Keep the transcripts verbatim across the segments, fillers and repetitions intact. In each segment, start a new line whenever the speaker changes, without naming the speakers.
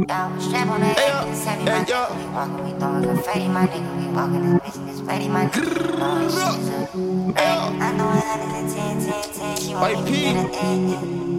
Yo, strap on that head, it's heavy, my nigga. We walkin', we throwin' confetti, my nigga. We walkin' this bitch and this ready, my nigga. Know this shit is a bang. I know it hundreds and ten, ten, ten. She want me to get an end.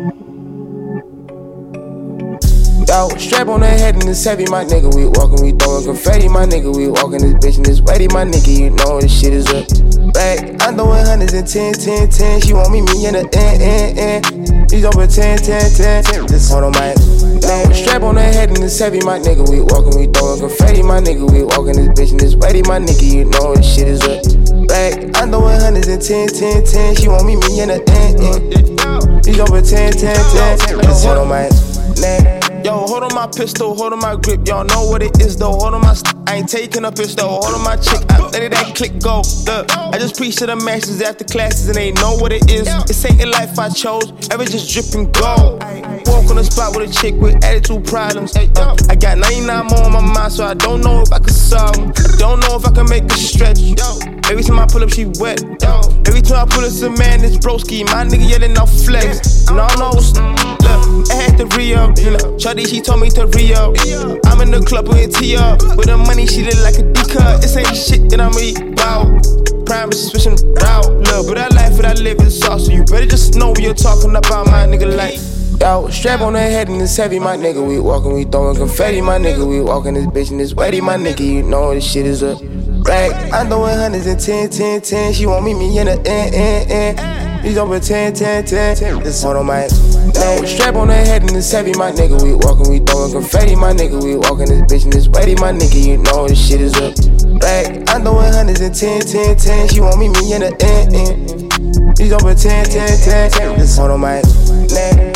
Yo, strap on that head and it's heavy, my nigga. We walkin', we throwin' confetti, my nigga. We walkin' this bitch and this ready, my nigga. You know this shit is a bag. I'm throwin' hundreds and ten, ten, ten. She want me, me in the end, end, end. These over ten, ten, ten. Just hold on my yo, strap on that head and it's heavy, my nigga. We walkin', we throwin' confetti, my nigga. We walkin' this bitch and this ready, my nigga. You know this shit is a bag. I'm throwin' hundreds and ten, ten, ten. She want me, me in the end, end. These over ten, ten, ten. Just hold on my neck. Yo, hold on my pistol, hold on my grip, y'all know what it is though. Hold on my st- I ain't taking a pistol, hold on my chick, I let it that click go. Look, I just preach to the masses after classes and they know what it is. This ain't the life I chose, ever just dripping gold. Walk on the spot with a chick with attitude problems. Uh, I got ninety-nine more on my mind, so I don't know if I can solve them. Don't know if I can make a stretch. Every time I pull up, she wet. Every time I pull up, it's a man, it's broski. My nigga yelling out flex. No, no, look, I had to re-up. Shawty, she told me to re-up. I'm in the club with T up. With the money, she look like a D-cut. This ain't shit that I'm about. Prime is switching route. Look, but that life that I live is sauce. So you better just know what you're talking about, my nigga, like. Yo, strap on that head and it's heavy, my nigga. We walkin', we throwin' confetti, my nigga. We walkin' this bitch and this ready, my nigga. You know this shit is a rag. I'm throwin' hundreds and ten, ten, ten. She want me, me in the end, end, end. These over ten, ten, ten. Just hold on my neck. Strap on that head and it's heavy, my nigga. We walkin', we throwin' confetti, my nigga. We walkin' this bitch and this ready, my nigga. You know this shit is a rag. I'm throwin' hundreds and ten, ten, ten. She want me, me in the end, end. These over ten, ten, ten. Just hold on my neck.